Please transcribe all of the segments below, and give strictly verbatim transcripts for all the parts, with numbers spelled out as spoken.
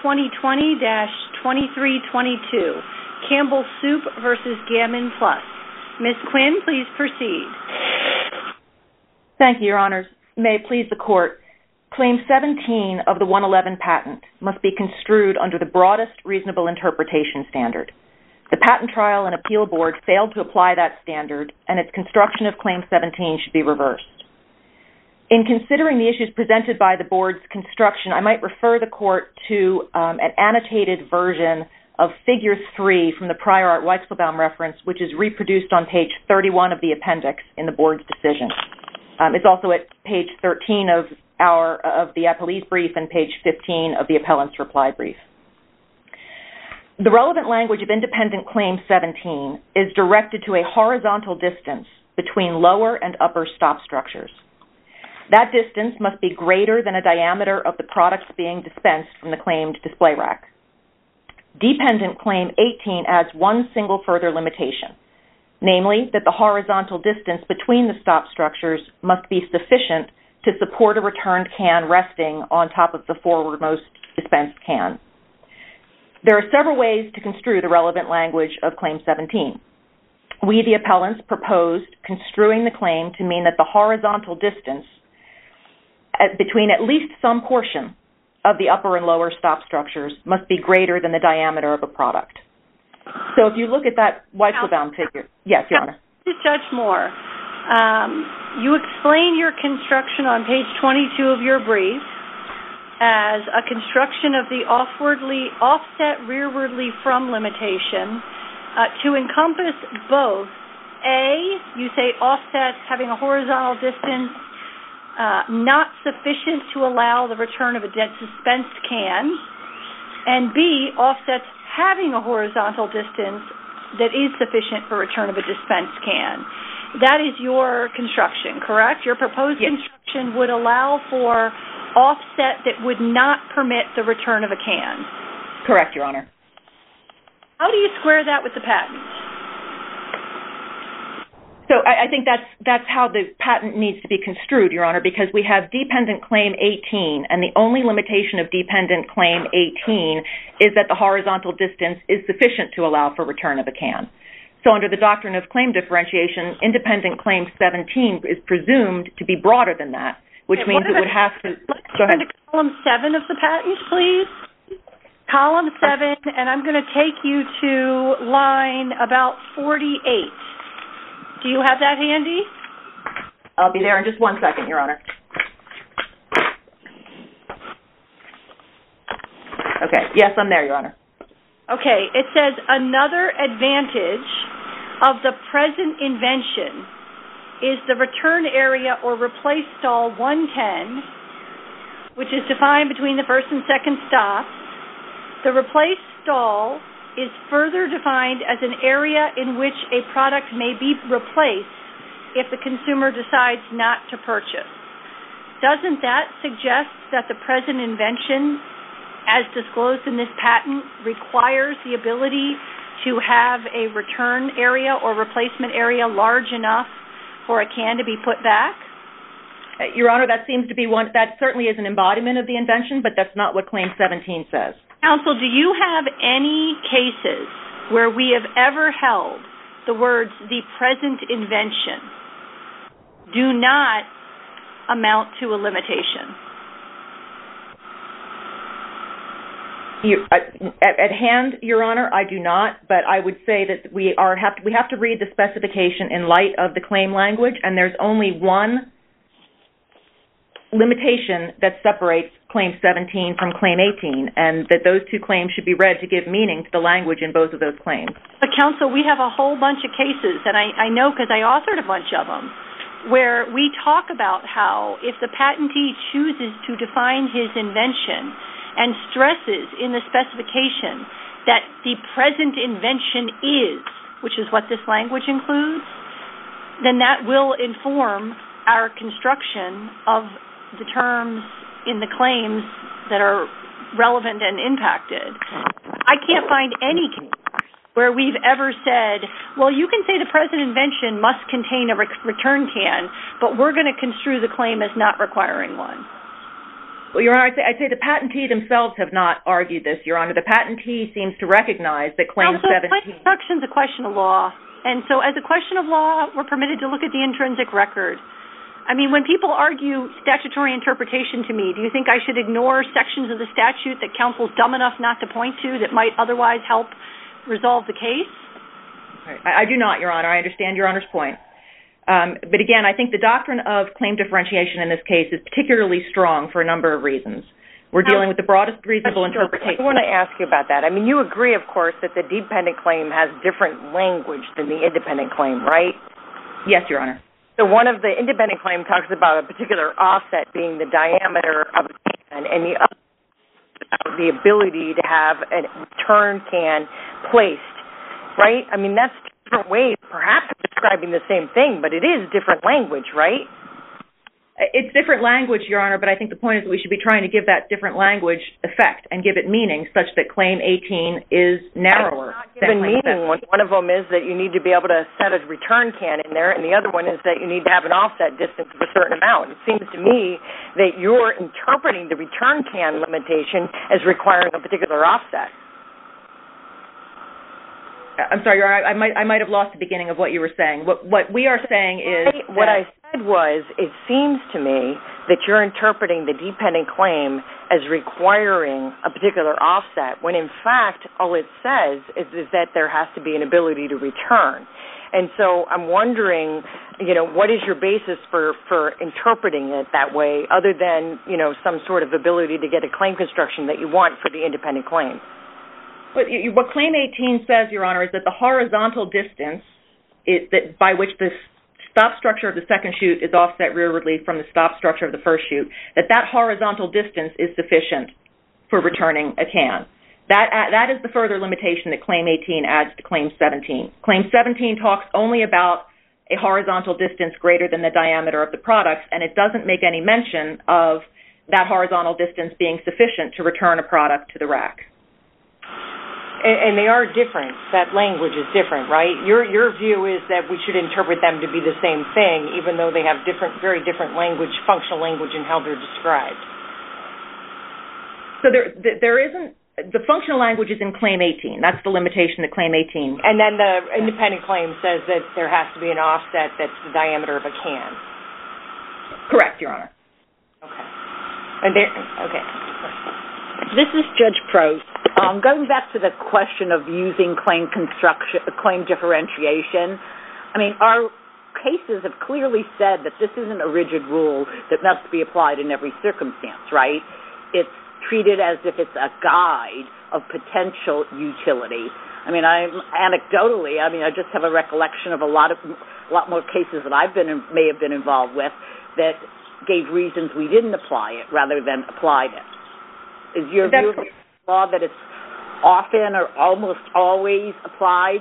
twenty twenty dash twenty-three twenty-two, Campbell Soup versus Gammon Plus. Miz Quinn, please proceed. Thank you, Your Honors. May it please the Court, Claim seventeen of the one eleven patent must be construed under the broadest reasonable interpretation standard. The Patent Trial and Appeal Board failed to apply that standard, and its construction of Claim seventeen should be reversed. In considering the issues presented by the Board's construction, I might refer the Court to um, an annotated version of Figure three from the prior art Weichselbaum reference, which is reproduced on page thirty-one of the appendix in the Board's decision. Um, it's also at page thirteen of our of the appellee's brief and page fifteen of the appellant's reply brief. The relevant language of independent Claim seventeen is directed to a horizontal distance between lower and upper stop structures. That distance must be greater than a diameter of the products being dispensed from the claimed display rack. Dependent Claim eighteen adds one single further limitation, namely that the horizontal distance between the stop structures must be sufficient to support a returned can resting on top of the forwardmost dispensed can. There are several ways to construe the relevant language of Claim seventeen. We, the appellants, proposed construing the claim to mean that the horizontal distance at, between at least some portion of the upper and lower stop structures must be greater than the diameter of a product. So if you look at that Weichselbaum figure, yes, Your Honor. Judge Moore, um, you explain your construction on page twenty-two of your brief as a construction of the offwardly, offset rearwardly from limitation uh, to encompass both, A, you say offsets having a horizontal distance uh, not sufficient to allow the return of a dead dispensed can, and B, offsets having a horizontal distance that is sufficient for return of a dispensed can. That is your construction, correct? Your proposed yes. construction would allow for offset that would not permit the return of a can. Correct, Your Honor. How do you square that with the patent? So I, I think that's that's how the patent needs to be construed, Your Honor, because we have dependent Claim eighteen, and the only limitation of dependent Claim eighteen is that the horizontal distance is sufficient to allow for return of a can. So under the doctrine of claim differentiation, independent Claim seventeen is presumed to be broader than that, which okay, means it would have to... Let's go ahead. To column seven of the patent, please. Column seven, and I'm going to take you to line about forty-eight. Do you have that handy? I'll be there in just one second, Your Honor. Okay. Yes, I'm there, Your Honor. Okay. It says another advantage of the present invention is the return area or replace stall one ten, which is defined between the first and second stops. The replace stall is further defined as an area in which a product may be replaced if the consumer decides not to purchase. Doesn't that suggest that the present invention, as disclosed in this patent, requires the ability to have a return area or replacement area large enough for a can to be put back? Your Honor, that seems to be one, that certainly is an embodiment of the invention, but that's not what Claim seventeen says. Counsel, do you have any cases where we have ever held the words the present invention do not amount to a limitation? You, uh, at, at hand, Your Honor, I do not, but I would say that we are have to, we have to read the specification in light of the claim language, and there's only one limitation that separates Claim seventeen from Claim eighteen, and that those two claims should be read to give meaning to the language in both of those claims. But, Counsel, we have a whole bunch of cases, and I, I know because I authored a bunch of them, where we talk about how if the patentee chooses to define his invention and stresses in the specification that the present invention is, which is what this language includes, then that will inform our construction of the terms in the claims that are relevant and impacted. I can't find any case where we've ever said, well, you can say the present invention must contain a re- return can, but we're going to construe the claim as not requiring one. Well, Your Honor, I'd say, I'd say the patentee themselves have not argued this, Your Honor. The patentee seems to recognize that Claim also, seventeen... construction is a question of law, and so as a question of law, we're permitted to look at the intrinsic record. I mean, when people argue statutory interpretation to me, do you think I should ignore sections of the statute that counsel's dumb enough not to point to that might otherwise help resolve the case? I, I do not, Your Honor. I understand Your Honor's point. Um, but again, I think the doctrine of claim differentiation in this case is particularly strong for a number of reasons. We're dealing with the broadest reasonable interpretation. I want to ask you about that. I mean, you agree, of course, that the dependent claim has different language than the independent claim, right? Yes, Your Honor. So one of the independent claim talks about a particular offset being the diameter of a can, and the other about the ability to have a return can placed, right? I mean, that's different ways, perhaps, of describing the same thing, but it is different language, right? It's different language, Your Honor, but I think the point is that we should be trying to give that different language effect and give it meaning such that Claim eighteen is narrower. It's not given meaning. One, one of them is that you need to be able to set a return can in there, and the other one is that you need to have an offset distance of a certain amount. It seems to me that you're interpreting the return can limitation as requiring a particular offset. I'm sorry, Your Honor, I might I might have lost the beginning of what you were saying. What what we are saying is what I said was, it seems to me that you're interpreting the dependent claim as requiring a particular offset, when in fact all it says is, is that there has to be an ability to return. And so I'm wondering, you know, what is your basis for, for interpreting it that way, other than, you know, some sort of ability to get a claim construction that you want for the independent claim? What, you, what Claim eighteen says, Your Honor, is that the horizontal distance is that by which the stop structure of the second chute is offset rearwardly from the stop structure of the first chute, that that horizontal distance is sufficient for returning a can. That, uh, that is the further limitation that Claim eighteen adds to Claim seventeen. Claim seventeen talks only about a horizontal distance greater than the diameter of the products, and it doesn't make any mention of that horizontal distance being sufficient to return a product to the rack. And, and they are different. That language is different, right? Your your view is that we should interpret them to be the same thing, even though they have different, very different language, functional language, in how they're described. So there there isn't the functional language is in Claim eighteen. That's the limitation to Claim eighteen. And then the independent claim says that there has to be an offset that's the diameter of a can. Correct, Your Honor. Okay. And there. Okay. This is Judge Prost. Um, going back to the question of using claim construction, claim differentiation, I mean, our cases have clearly said that this isn't a rigid rule that must be applied in every circumstance, right? It's treated as if it's a guide of potential utility. I mean, I anecdotally, I mean, I just have a recollection of a lot of, a lot more cases that I've been in, may have been involved with that gave reasons we didn't apply it rather than applied it. Is your view of the law that it's often or almost always applied?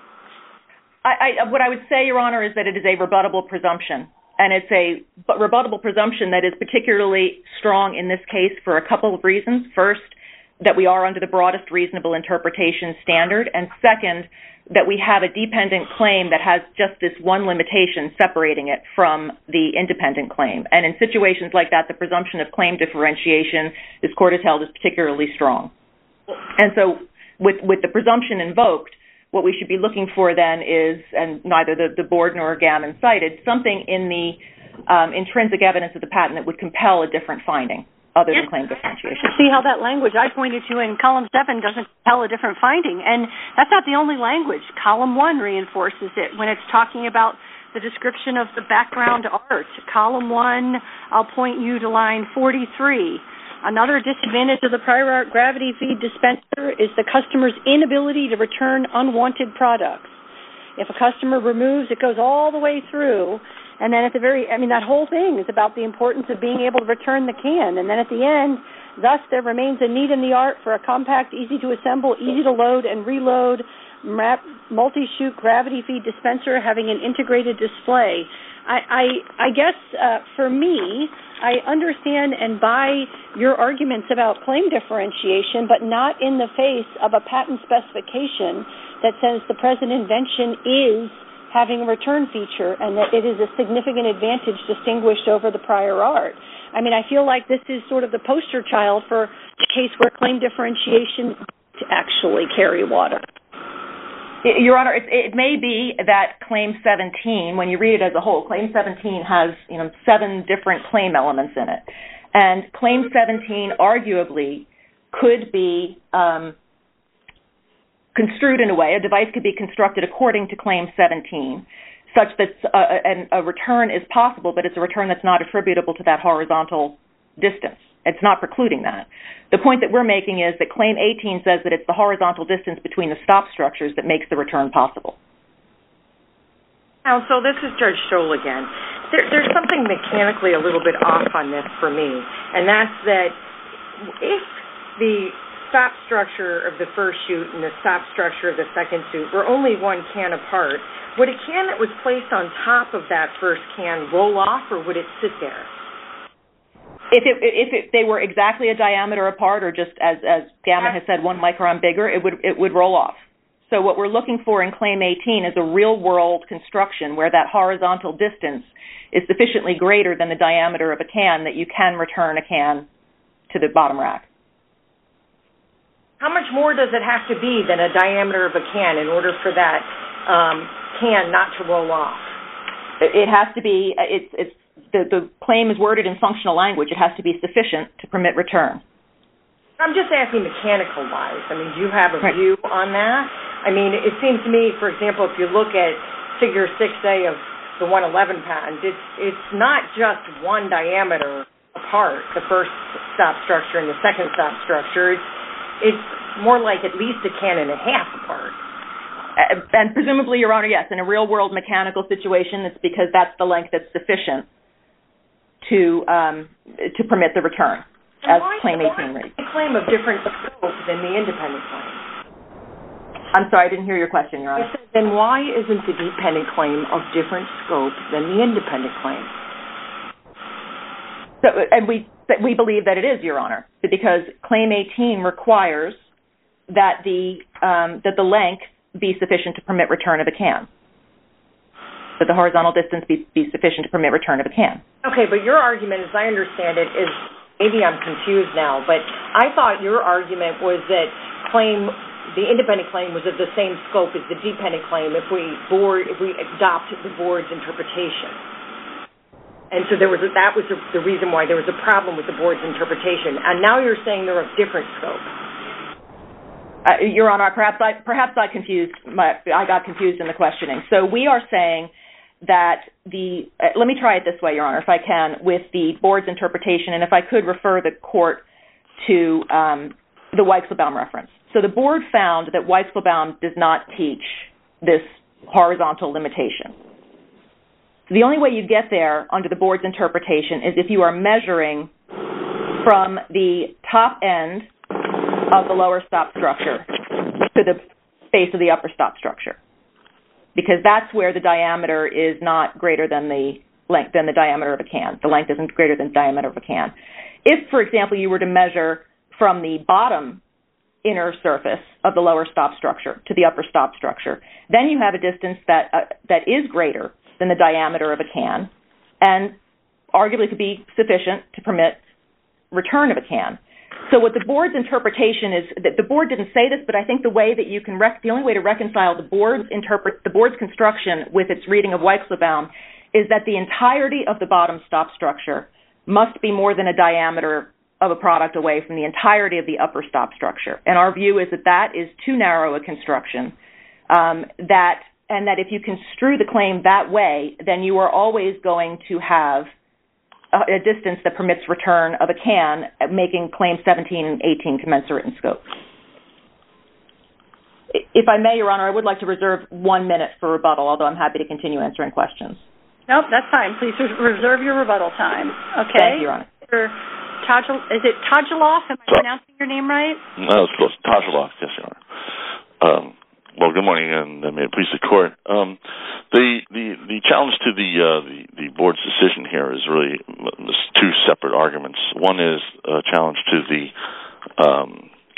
I, I, what I would say, Your Honor, is that it is a rebuttable presumption. And it's a rebuttable presumption that is particularly strong in this case for a couple of reasons. First, that we are under the broadest reasonable interpretation standard. And second, that we have a dependent claim that has just this one limitation separating it from the independent claim. And in situations like that, the presumption of claim differentiation, this court has held, is particularly strong. And so with, with the presumption invoked, what we should be looking for then is, and neither the, the board nor Gammon cited, something in the um, intrinsic evidence of the patent that would compel a different finding other than claim differentiation. See how that language I pointed to in column seven doesn't tell a different finding. And that's not the only language. Column one reinforces it when it's talking about the description of the background art. Column one, I'll point you to line forty-three. Another disadvantage of the prior art gravity feed dispenser is the customer's inability to return unwanted products. If a customer removes, it goes all the way through. And then at the very, I mean, that whole thing is about the importance of being able to return the can. And then at the end, thus there remains a need in the art for a compact, easy to assemble, easy to load and reload, multi-chute gravity feed dispenser having an integrated display. I, I, I guess uh, for me, I understand and buy your arguments about claim differentiation, but not in the face of a patent specification that says the present invention is having a return feature and that it is a significant advantage distinguished over the prior art. I mean, I feel like this is sort of the poster child for the case where claim differentiation to actually carry water. Your Honor, it, it may be that Claim seventeen, when you read it as a whole, Claim seventeen has, you know, seven different claim elements in it. And Claim seventeen arguably could be um, construed in a way, a device could be constructed according to Claim seventeen, such that a, a return is possible, but it's a return that's not attributable to that horizontal distance. It's not precluding that. The point that we're making is that Claim eighteen says that it's the horizontal distance between the stop structures that makes the return possible. Counsel, this is Judge Stoll again. There, there's something mechanically a little bit off on this for me, and that's that if the stop structure of the first chute and the stop structure of the second chute were only one can apart, would a can that was placed on top of that first can roll off, or would it sit there? If it, if it, they were exactly a diameter apart, or just as as Gammon has said, one micron bigger, it would it would roll off. So what we're looking for in Claim eighteen is a real-world construction where that horizontal distance is sufficiently greater than the diameter of a can that you can return a can to the bottom rack. How much more does it have to be than a diameter of a can in order for that um, can not to roll off? It has to be, it's, it's, the, the claim is worded in functional language. It has to be sufficient to permit return. I'm just asking mechanical-wise. I mean, do you have a right. view on that? I mean, it seems to me, for example, if you look at Figure six A of the one eleven patent, it's, it's not just one diameter apart, the first stop structure and the second stop structure. It's, it's more like at least a can and a half apart. Uh, and presumably, Your Honor, yes, in a real-world mechanical situation, it's because that's the length that's sufficient to um, to permit the return, as Claim eighteen reads. A claim of different scope than the independent claim. I'm sorry, I didn't hear your question, Your Honor. I said, then why isn't the dependent claim of different scope than the independent claim? So, and we we believe that it is, Your Honor, because Claim eighteen requires that the um, that the length be sufficient to permit return of a can, that the horizontal distance be, be sufficient to permit return of a can. Okay, but your argument, as I understand it, is, maybe I'm confused now, but I thought your argument was that claim, the independent claim was of the same scope as the dependent claim if we board, if we adopt the board's interpretation. And so there was a, that was the, the reason why there was a problem with the board's interpretation. And now you're saying they're of different scope. Uh, Your Honor, perhaps I perhaps I confused my, I got confused in the questioning. So we are saying that the uh, let me try it this way, Your Honor, if I can, with the board's interpretation, and if I could refer the court to um, the Weichselbaum reference. So the board found that Weichselbaum does not teach this horizontal limitation. So the only way you get there under the board's interpretation is if you are measuring from the top end of the lower stop structure to the base of the upper stop structure, because that's where the diameter is not greater than the length than the diameter of a can. The length isn't greater than the diameter of a can. If, for example, you were to measure from the bottom inner surface of the lower stop structure to the upper stop structure, then you have a distance that uh, that is greater than the diameter of a can, and arguably could be sufficient to permit return of a can. So what the board's interpretation is, that the board didn't say this, but I think the way that you can, rec- the only way to reconcile the board's interpret, the board's construction with its reading of Weichselbaum is that the entirety of the bottom stop structure must be more than a diameter of a product away from the entirety of the upper stop structure. And our view is that that is too narrow a construction, um, that, and that if you construe the claim that way, then you are always going to have a distance that permits return of a can, making Claim seventeen and eighteen commensurate in scope. If I may, Your Honor, I would like to reserve one minute for rebuttal, although I'm happy to continue answering questions. Nope, that's fine. Please reserve your rebuttal time. Okay. Thank you, Your Honor. Is it Tajiloff? Am I pronouncing your name right? No, it's close. Tajiloff, yes, Your Honor. Um, well, good morning, and uh, may it please the Court. Um, the, the the challenge to the, uh, the the board's decision here is really two separate arguments. One is a challenge to the um,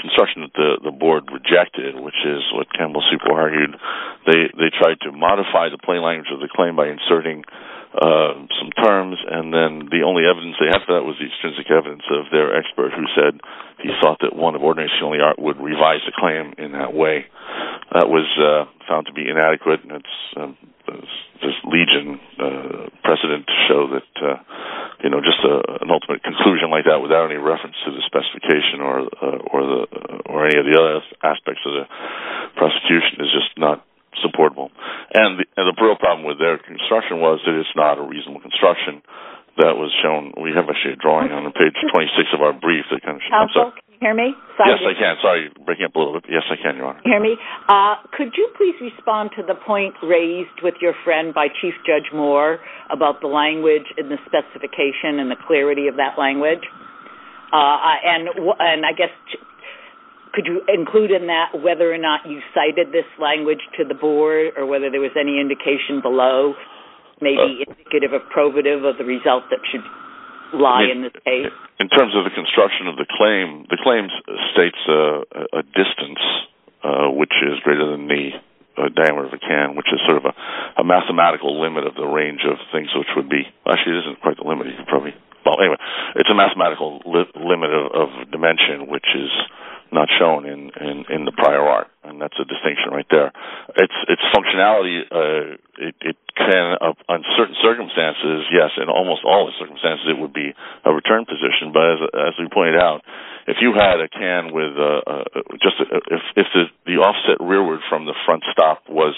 construction that the, the board rejected, which is what Campbell Super argued. They they tried to modify the plain language of the claim by inserting uh, some terms, and then the only evidence they had for that was the extrinsic evidence of their expert who said he thought that one of ordinary skill in the art would revise the claim in that way. That was uh, found to be inadequate, and it's um, there's legion uh, precedent to show that uh, you know just a, an ultimate conclusion like that without any reference to the specification or uh, or the uh, or any of the other aspects of the prosecution is just not supportable. And the, and the real problem with their construction was that it's not a reasonable construction. That was shown. We have actually a drawing on page twenty-six of our brief that kind of shows. Counsel, can you hear me? Sorry yes, I can. Sorry, breaking up a little bit. Yes, I can, Your Honor. Can you hear me? Uh, could you please respond to the point raised with your friend by Chief Judge Moore about the language in the specification and the clarity of that language? Uh, and and I guess could you include in that whether or not you cited this language to the board, or whether there was any indication below, maybe uh, indicative of probative of the result that should lie I mean, in this case? In terms of the construction of the claim, the claim states uh, a distance uh, which is greater than the uh, diameter of a can, which is sort of a, a mathematical limit of the range of things which would be, actually it isn't quite the limit, you could probably, well anyway, it's a mathematical li- limit of, of dimension which is not shown in, in, in the prior art, and that's a distinction right there. Its its functionality, uh, it, it can, uh, on certain circumstances, yes, in almost all the circumstances, it would be a return position. But as as we pointed out, if you had a can with uh, uh, just a, if if the, the offset rearward from the front stop was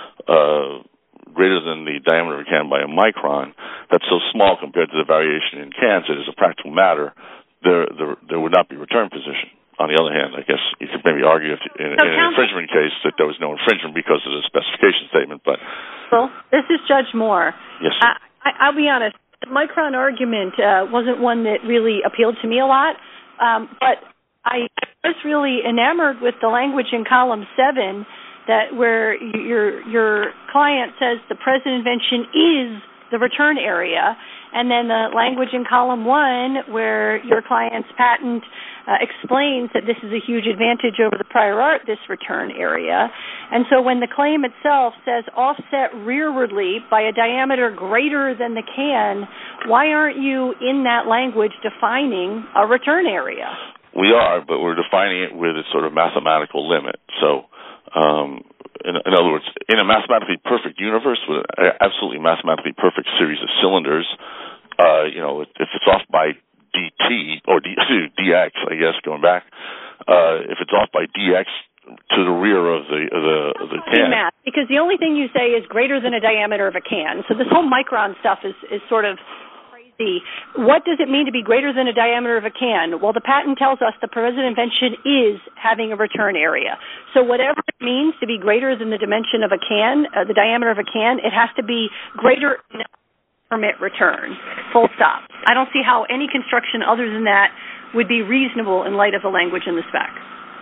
uh, greater than the diameter of a can by a micron, that's so small compared to the variation in cans that, as a practical matter, there there, there would not be return position. On the other hand, I guess you could maybe argue if, in, so in an infringement case that there was no infringement because of the specification statement, but... Well, this is Judge Moore. Yes, I, I, I'll be honest, the micron argument uh, wasn't one that really appealed to me a lot, um, but I was really enamored with the language in column seven that where your your client says the present invention is the return area, and then the language in column one where your client's patent uh, explains that this is a huge advantage over the prior art, this return area. And so when the claim itself says offset rearwardly by a diameter greater than the can, why aren't you in that language defining a return area? We are, but we're defining it with its sort of mathematical limit. So um, in, in other words, in a mathematically perfect universe with an absolutely mathematically perfect series of cylinders, uh, you know, if it's off by dt, or d, dx, I guess, going back, uh, if it's off by dx to the rear of the of the, of the can. Math, because the only thing you say is greater than a diameter of a can. So this whole micron stuff is, is sort of crazy. What does it mean to be greater than a diameter of a can? Well, the patent tells us the present invention is having a return area. So whatever it means to be greater than the dimension of a can, uh, the diameter of a can, it has to be greater than permit return, full stop. I don't see how any construction other than that would be reasonable in light of the language in the spec.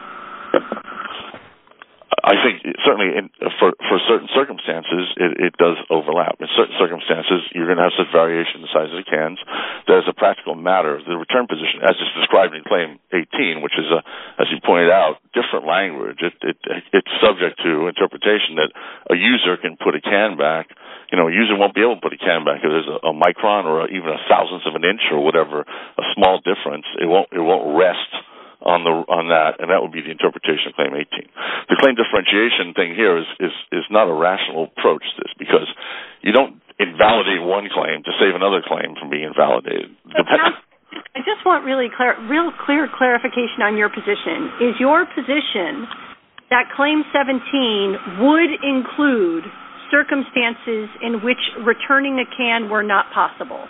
I think certainly in, for for certain circumstances it, it does overlap. In certain circumstances, you're going to have such variation in the size of the cans that, as a practical matter, the return position, as it's described in Claim eighteen, which is, a, as you pointed out, different language, it, it, it's subject to interpretation that a user can put a can back. You know, a user won't be able to put a can back if there's a, a micron or a, even a thousandth of an inch or whatever, a small difference. It won't it won't rest on the on that, and that would be the interpretation of Claim eighteen. The claim differentiation thing here is, is, is not a rational approach to this, because you don't invalidate one claim to save another claim from being invalidated. So now, I just want really clear, real clear clarification on your position. Is your position that Claim seventeen would include circumstances in which returning a can were not possible?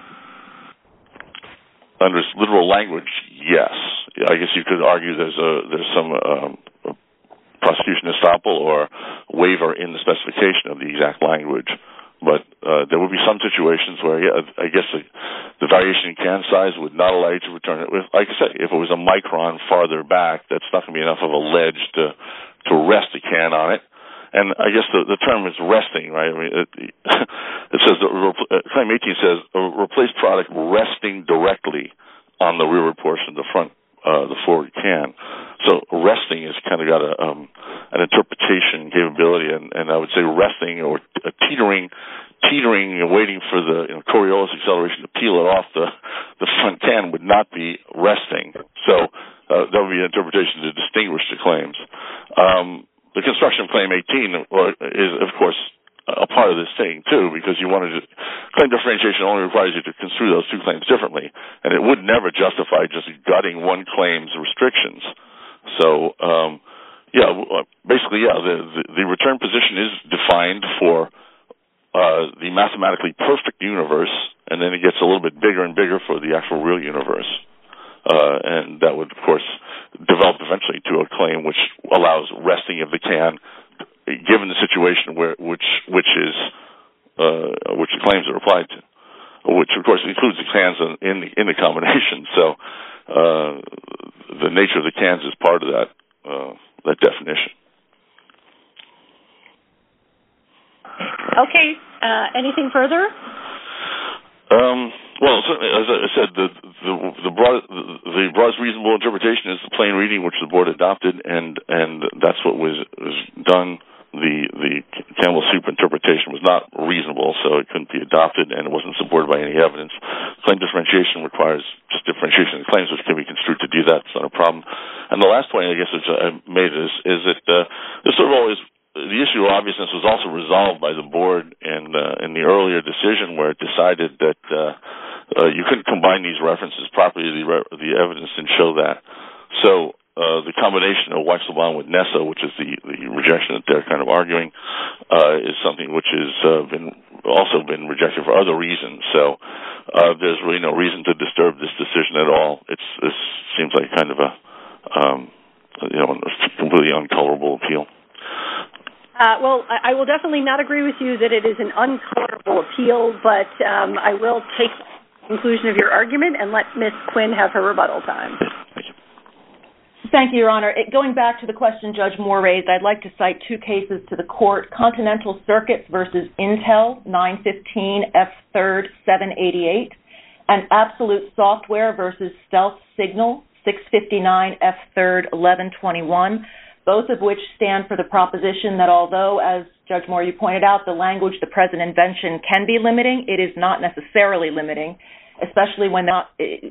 Under literal language, yes. I guess you could argue there's a there's some um, prosecution estoppel or waiver in the specification of the exact language, but uh, there would be some situations where, yeah, I guess the, the variation in can size would not allow you to return it. With, like I say, if it was a micron farther back, that's not going to be enough of a ledge to to rest a can on it. And I guess the, the term is resting, right? I mean, it, it says that Claim eighteen says a replaced product resting directly on the rearward portion of the front uh, the forward can. So resting has kind of got a, um, an interpretation capability, and, and I would say resting or t- teetering, teetering and waiting for the you know, Coriolis acceleration to peel it off the, the front can would not be resting. So uh, that would be an interpretation to distinguish the claims. Um, the construction of Claim eighteen is, of course, a part of this thing, too, because you wanted to, claim differentiation only requires you to construe those two claims differently, and it would never justify just gutting one claim's restrictions. So, um, yeah, basically, yeah, the, the, the return position is defined for uh, the mathematically perfect universe, and then it gets a little bit bigger and bigger for the actual real universe. Uh, and that would, of course, develop eventually to a claim which allows resting of the can, given the situation where which which is uh, which the claims are applied to, which of course includes the cans in, in the in the combination. So uh, the nature of the cans is part of that uh, that definition. Okay. Uh, anything further? Um, well, as I said, the the the, broad, the broadest reasonable interpretation is the plain reading, which the board adopted, and and that's what was was done. The the Campbell soup interpretation was not reasonable, so it couldn't be adopted, and it wasn't supported by any evidence. Claim differentiation requires just differentiation of claims, which can be construed to do that. It's not a problem. And the last point, I guess, which I made is is that uh, this sort of always the issue of obviousness was also resolved by the board in uh, in the earlier decision, where it decided that uh, uh, you couldn't combine these references properly. The re- the evidence didn't show that. So. Uh, the combination of Weichselbaum with Nessa, which is the, the rejection that they're kind of arguing, uh, is something which has uh, been also been rejected for other reasons. So uh, there's really no reason to disturb this decision at all. It's this seems like kind of a um, you know a completely uncolorable appeal. Uh, well, I, I will definitely not agree with you that it is an uncolorable appeal, but um, I will take the conclusion of your argument and let Miz Quinn have her rebuttal time. Thank you. Thank you, Your Honor. It, going back to the question Judge Moore raised, I'd like to cite two cases to the court: Continental Circuits versus Intel, nine fifteen F third seven eighty-eight, and Absolute Software versus Stealth Signal, six fifty-nine F third eleven twenty-one, both of which stand for the proposition that although, as Judge Moore, you pointed out, the language, the present invention can be limiting, it is not necessarily limiting, especially when not,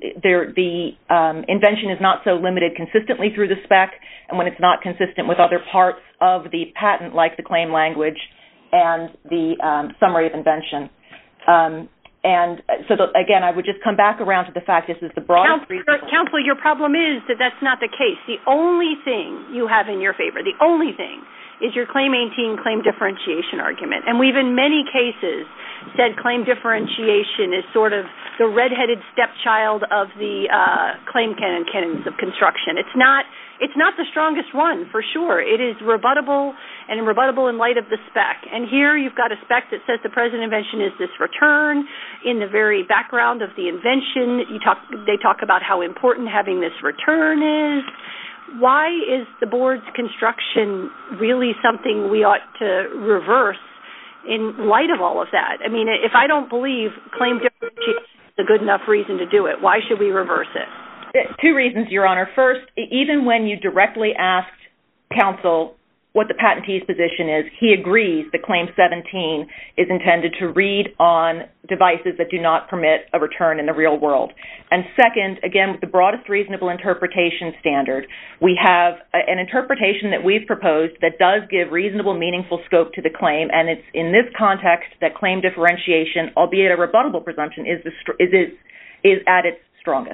the um, invention is not so limited consistently through the spec, and when it's not consistent with other parts of the patent, like the claim language and the um, summary of invention. Um, and so, the, again, I would just come back around to the fact this is the broadest Counselor, Counselor, your problem is that that's not the case. The only thing you have in your favor, the only thing, is your Claim eighteen claim differentiation argument. And we've, in many cases, said claim differentiation is sort of the redheaded stepchild of the uh, claim canon canons of construction. It's not it's not the strongest one, for sure. It is rebuttable and rebuttable in light of the spec. And here you've got a spec that says the present invention is this return. In the very background of the invention, you talk, they talk about how important having this return is. Why is the board's construction really something we ought to reverse in light of all of that? I mean, if I don't believe claim differentiation is a good enough reason to do it, why should we reverse it? Two reasons, Your Honor. First, even when you directly asked counsel what the patentee's position is, he agrees that Claim seventeen is intended to read on devices that do not permit a return in the real world. And second, again, with the broadest reasonable interpretation standard, we have a, an interpretation that we've proposed that does give reasonable, meaningful scope to the claim, and it's in this context that claim differentiation, albeit a rebuttable presumption, is, the, is, is, is at its strongest.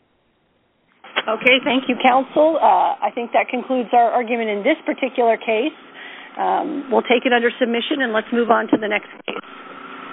Okay, thank you, counsel. Uh, I think that concludes our argument in this particular case. Um, we'll take it under submission, and let's move on to the next case.